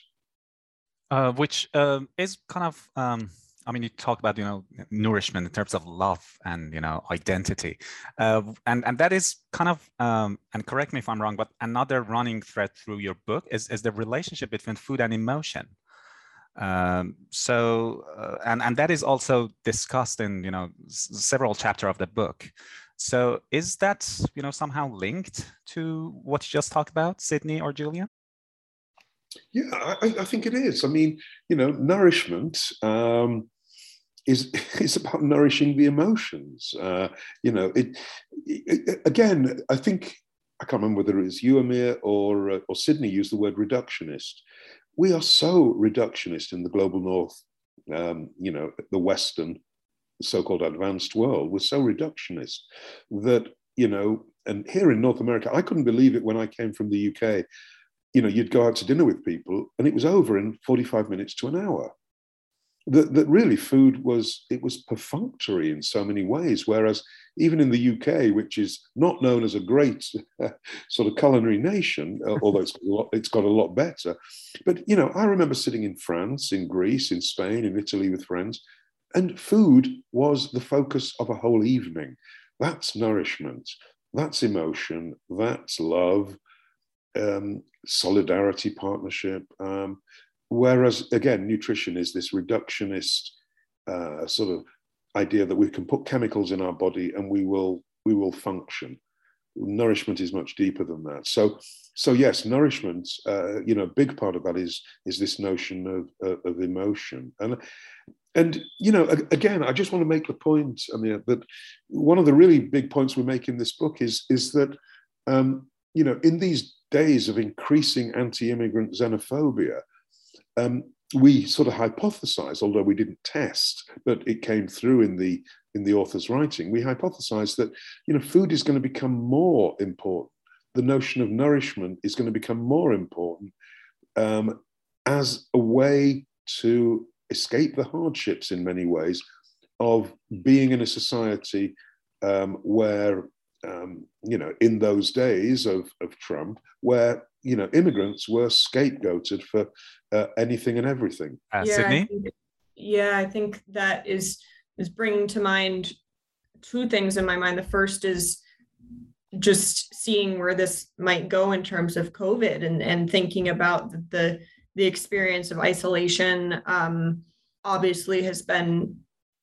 Uh, which um, is kind of, um, I mean, you talk about, you know, nourishment in terms of love and, you know, identity. Uh, and, and that is kind of, um, and correct me if I'm wrong, but another running thread through your book is, is the relationship between food and emotion. Um, so, uh, and, and that is also discussed in, you know, s- several chapters of the book. So is that, you know, somehow linked to what you just talked about, Sydney or Julian? Yeah, I, I think it is. I mean, you know, nourishment um, is is about nourishing the emotions. Uh, you know, it, it again. I think I can't remember whether it was you, Amir, or uh, or Sydney used the word reductionist. We are so reductionist in the global north. Um, you know, the Western, so-called advanced world. We're so reductionist that, you know, and here in North America, I couldn't believe it when I came from the U K. You know, you'd go out to dinner with people and it was over in forty-five minutes to an hour. That, that really food was, it was perfunctory in so many ways. Whereas even in the U K, which is not known as a great uh, sort of culinary nation, uh, although it's got, a lot, it's got a lot better. But, you know, I remember sitting in France, in Greece, in Spain, in Italy with friends, and food was the focus of a whole evening. That's nourishment. That's emotion. That's love. Um, solidarity, partnership. Um, whereas, again, nutrition is this reductionist uh, sort of idea that we can put chemicals in our body and we will we will function. Nourishment is much deeper than that. So, so yes, nourishment. Uh, you know, a big part of that is is this notion of uh, of emotion. And and you know, again, I just want to make the point, I mean, that one of the really big points we make in this book is is that um, you know, in these days of increasing anti-immigrant xenophobia, um, we sort of hypothesized, although we didn't test, but it came through in the in the author's writing. We hypothesized that, you know, food is going to become more important. The notion of nourishment is going to become more important um, as a way to escape the hardships, in many ways, of being in a society um, where. Um, you know, in those days of, of Trump, where, you know, immigrants were scapegoated for uh, anything and everything. Uh, yeah, Sydney? I think, yeah, I think that is is bringing to mind two things in my mind. The first is just seeing where this might go in terms of COVID and, and thinking about the, the experience of isolation um, obviously has been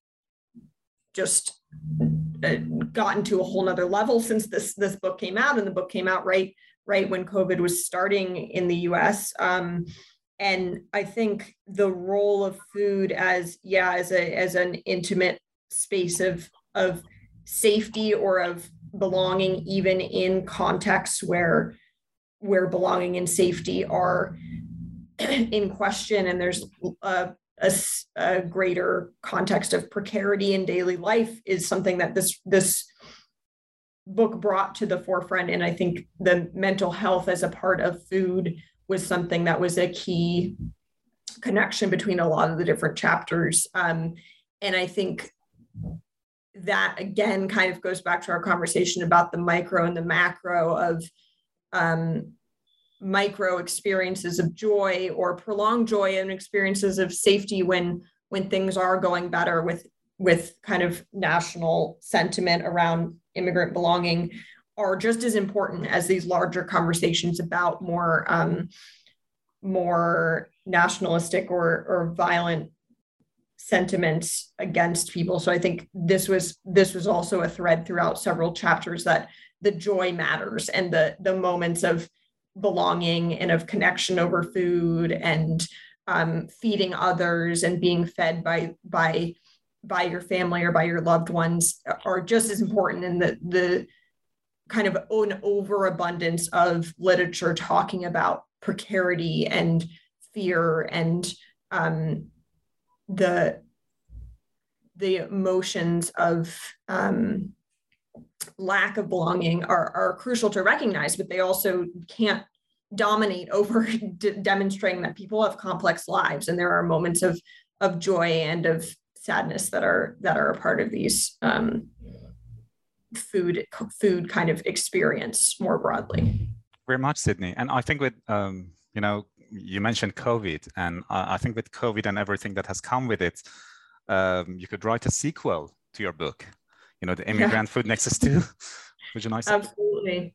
just gotten to a whole nother level since this this book came out, and the book came out right right when COVID was starting in the U S. Um, and I think the role of food as yeah as a as an intimate space of of safety or of belonging, even in contexts where where belonging and safety are in question, and there's a a, a greater context of precarity in daily life is something that this this book brought to the forefront. And I think the mental health as a part of food was something that was a key connection between a lot of the different chapters. Um, and I think that, again, kind of goes back to our conversation about the micro and the macro of um, micro experiences of joy or prolonged joy and experiences of safety when when things are going better with with kind of national sentiment around immigrant belonging are just as important as these larger conversations about more um, more nationalistic or or violent sentiments against people. So I think this was this was also a thread throughout several chapters, that the joy matters and the the moments of belonging and of connection over food and um, feeding others and being fed by by by your family or by your loved ones are just as important. In the the kind of an overabundance of literature talking about precarity and fear and um, the the emotions of um, lack of belonging are, are crucial to recognize, but they also can't dominate over d- demonstrating that people have complex lives and there are moments of of joy and of sadness that are that are a part of these um, food food kind of experience more broadly. Very much, Sydney. And I think with um, you know, you mentioned COVID, and uh, I think with COVID and everything that has come with it, um, you could write a sequel to your book. You know, the Immigrant Yeah. Food Nexus two. Would you nice? Absolutely.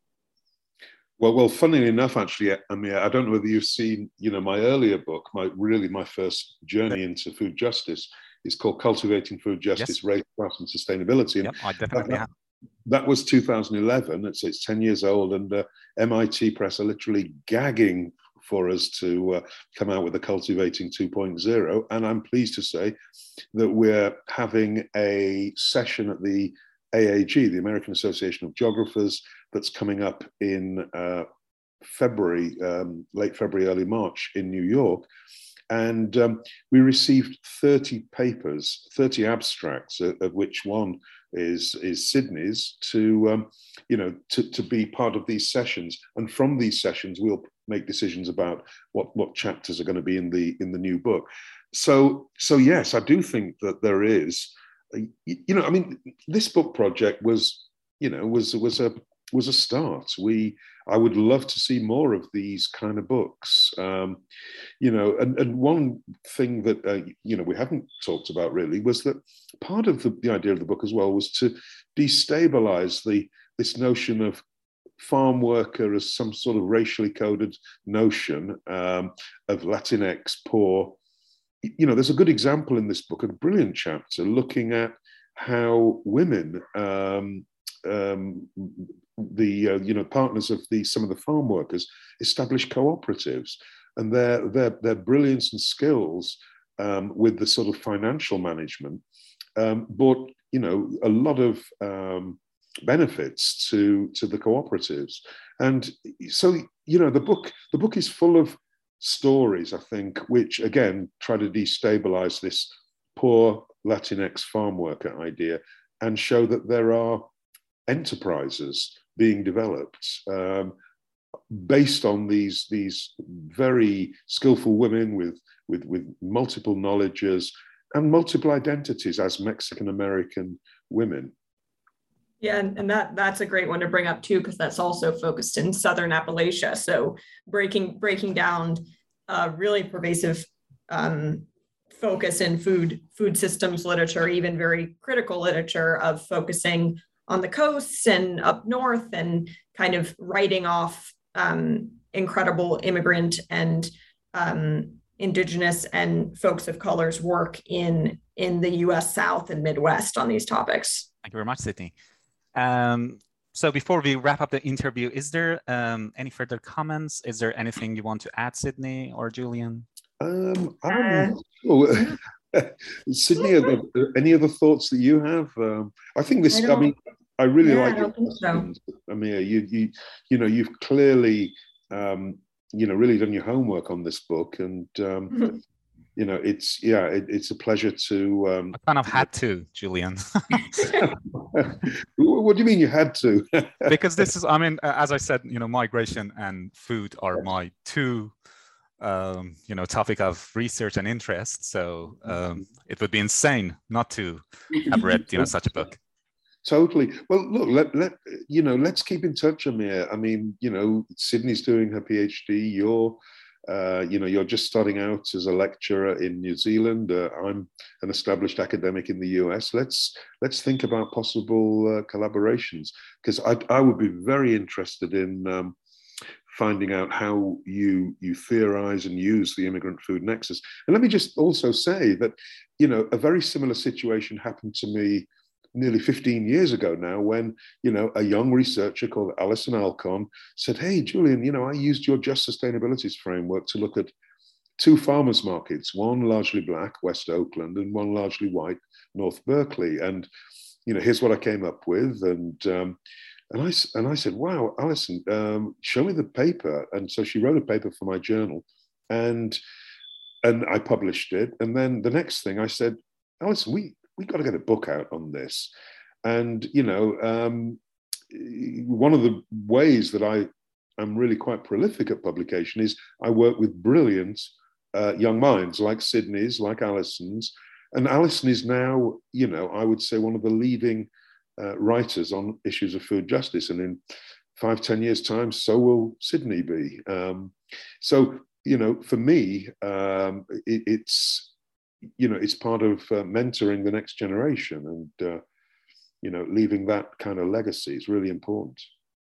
Well, well, funnily enough, actually, Amir, I don't know whether you've seen, you know, my earlier book, my really my first journey into food justice is called Cultivating Food Justice, Yes. Race, Class and Sustainability. And Yep, I definitely that, have. that was two thousand eleven. It's it's ten years old, and uh, M I T Press are literally gagging for us to uh, come out with a Cultivating two point oh. And I'm pleased to say that we're having a session at the A A G, the American Association of Geographers, that's coming up in uh, February, um, late February, early March in New York. And um, we received thirty papers, thirty abstracts, of, of which one is, is Sydney's, to, um, you know, to, to be part of these sessions. And from these sessions, we'll make decisions about what, what chapters are going to be in the, in the new book. So, so yes, I do think that there is, you know, I mean, this book project was, you know, was was a was a start. We, I would love to see more of these kind of books. Um, you know, and, and one thing that uh, you know we haven't talked about really was that part of the, the idea of the book as well was to destabilize the this notion of farm worker as some sort of racially coded notion um, of Latinx, poor. You know, there's a good example in this book, a brilliant chapter looking at how women, um, um, the uh, you know partners of the some of the farm workers, establish cooperatives, and their their their brilliance and skills um, with the sort of financial management um, brought you know a lot of um, benefits to to the cooperatives, and so you know the book the book is full of stories, I think, which again try to destabilize this poor Latinx farm worker idea and show that there are enterprises being developed um, based on these these very skillful women with with with multiple knowledges and multiple identities as Mexican American women. Yeah, and, and that that's a great one to bring up too, because that's also focused in Southern Appalachia. So breaking breaking down a really pervasive um, focus in food food systems literature, even very critical literature of focusing on the coasts and up north, and kind of writing off um, incredible immigrant and um, indigenous and folks of color's work in in the U S South and Midwest on these topics. Thank you very much, Sydney. Um, so before we wrap up the interview, is there um, any further comments? Is there anything you want to add, Sydney or Julian? Um, Uh, oh, Sydney, are there any other thoughts that you have? Um, I think this. I, I mean, I really yeah, like I don't your think so. Amir. You, you, you know, you've clearly, um, you know, really done your homework on this book, and um, you know, it's yeah, it, it's a pleasure to. Um, I kind of had to, Julian. What do you mean you had to? Because this is, I mean, as I said, you know, migration and food are my two, um, you know, topic of research and interest. So um, it would be insane not to have read, you know, such a book. Totally. Well, look, let, let you know, let's keep in touch, Amir. I mean, you know, Sydney's doing her PhD. You're, uh, you know, you're just starting out as a lecturer in New Zealand. Uh, I'm an established academic in the U S. Let's let's think about possible uh, collaborations, because I, I would be very interested in um, finding out how you you theorize and use the immigrant food nexus. And let me just also say that, you know, a very similar situation happened to me nearly fifteen years ago now, when, you know, a young researcher called Alison Alcon said, hey, Julian, you know, I used your Just Sustainabilities framework to look at two farmers markets, one largely black, West Oakland, and one largely white, North Berkeley. And, you know, here's what I came up with. And um, and I, and I said, wow, Alison, um, show me the paper. And so she wrote a paper for my journal, and, and I published it. And then the next thing I said, Alison, we, we got to get a book out on this. And, you know, um, one of the ways that I am really quite prolific at publication is I work with brilliant uh, young minds like Sydney's, like Alison's. And Alison is now, you know, I would say one of the leading uh, writers on issues of food justice. And in five, ten years' time, so will Sydney be. Um, so, you know, for me, um, it, it's, you know, it's part of uh, mentoring the next generation, and, uh, you know, leaving that kind of legacy is really important.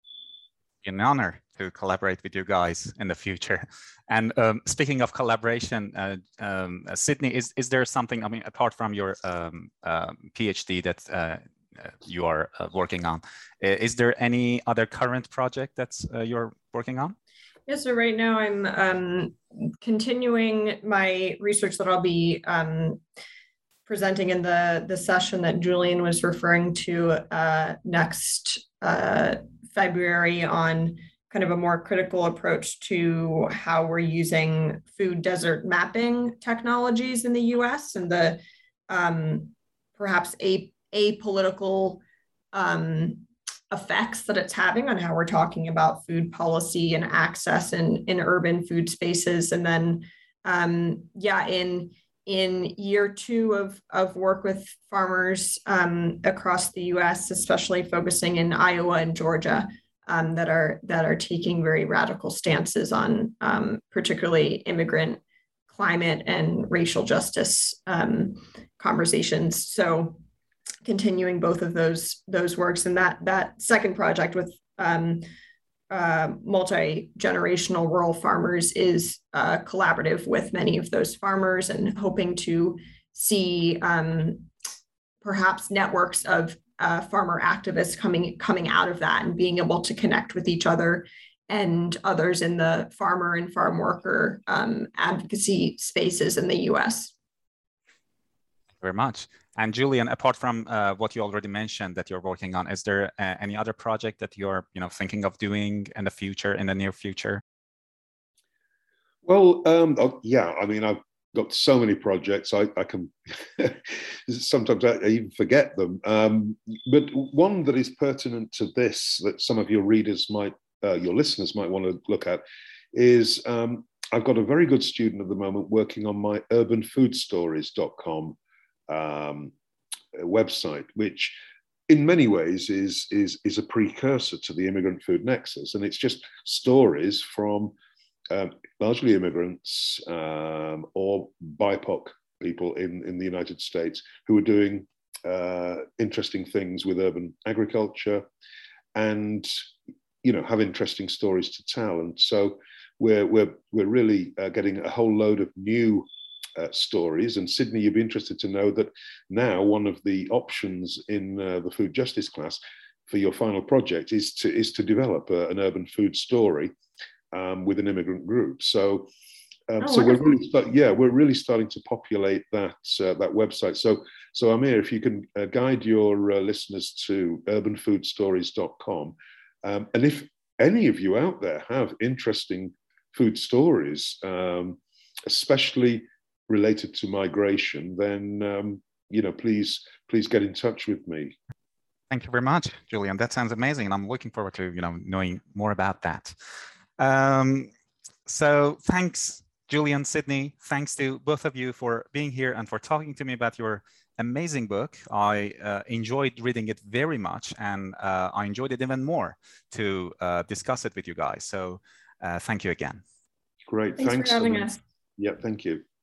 An honor to collaborate with you guys in the future. And um, speaking of collaboration, uh, um, uh, Sydney, is, is there something, I mean, apart from your um, uh, PhD that uh, you are uh, working on, is there any other current project that's uh, you're working on? Yeah, so right now I'm um, continuing my research that I'll be um, presenting in the, the session that Julian was referring to uh, next uh, February, on kind of a more critical approach to how we're using food desert mapping technologies in the U S and the um, perhaps a, apolitical um, effects that it's having on how we're talking about food policy and access in, in urban food spaces. And then, um, yeah, in in year two of, of work with farmers um, across the U S, especially focusing in Iowa and Georgia, um, that are that are taking very radical stances on um, particularly immigrant, climate, and racial justice um, conversations. So continuing both of those those works, and that that second project with um, uh, multi-generational rural farmers is uh, collaborative with many of those farmers, and hoping to see um, perhaps networks of uh, farmer activists coming coming out of that and being able to connect with each other and others in the farmer and farm worker um, advocacy spaces in the U S. Very much. And Julian, apart from uh, what you already mentioned that you're working on, is there uh, any other project that you're, you know, thinking of doing in the future, in the near future? Well, um, oh, yeah, I mean, I've got so many projects, I, I can, sometimes I even forget them. Um, but one that is pertinent to this, that some of your readers might, uh, your listeners might want to look at, is um, I've got a very good student at the moment working on my urban food stories dot com um, website, which in many ways is, is, is a precursor to the immigrant food nexus. And it's just stories from um, largely immigrants um, or B I P O C people in, in the United States who are doing uh, interesting things with urban agriculture and, you know, have interesting stories to tell. And so we're, we're, we're really uh, getting a whole load of new Uh, stories. And Sydney, you'd be interested to know that now one of the options in uh, the food justice class for your final project is to is to develop a, an urban food story um, with an immigrant group. So, um, oh, so we're really start, yeah, we're really starting to populate that uh, that website. So, so Amir, if you can uh, guide your uh, listeners to urban food stories dot com, um, and if any of you out there have interesting food stories, um, especially related to migration, then um, you know, please please get in touch with me. Thank you very much, Julian. That sounds amazing, and I'm looking forward to you know knowing more about that. Um, so thanks, Julian, Sydney. Thanks to both of you for being here and for talking to me about your amazing book. I uh, enjoyed reading it very much, and uh, I enjoyed it even more to uh, discuss it with you guys. So uh, thank you again. Great. Thanks, Thanks for having um, us. Yeah, thank you.